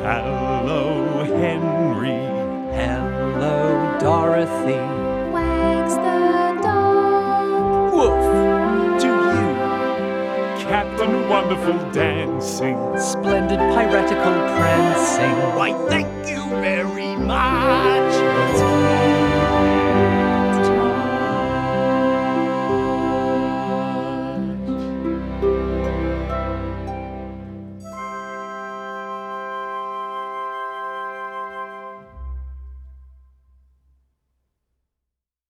Hello, Henry. Hello, Dorothy. Wags the dog. Woof! To you. Captain Wonderful Dancing. Splendid piratical prancing. Why, thank you very much.